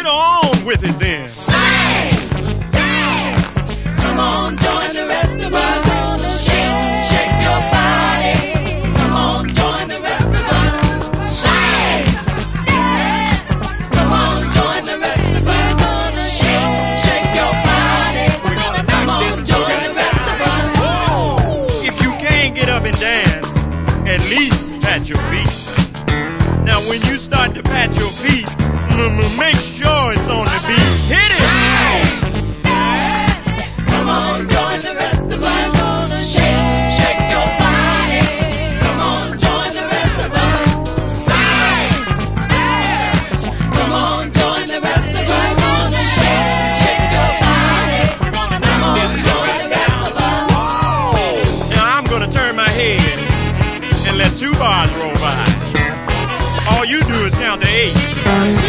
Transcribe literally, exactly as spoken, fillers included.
get on with it then. Sing, dance, come on, join the rest of us. Shake, shake your body. Come on, join the rest of us. Sing, dance, come on, join the rest of us. Shake, shake your body. We're gonna Come knock on, this join joint the rest of us. Whoa. If you can't get up and dance, at least pat your feet. Now when you start to pat your feet, m- m- make sure it's on the beat. Hit it! Sing, dance, come on, join the rest of us. Shake, shake your body. Come on, join the rest of us. Sing, dance, come on, join the rest of us. Shake, shake your body. Come on, join the rest of us. Now I'm gonna turn my head and let two bars roll by. All you do is count to eight.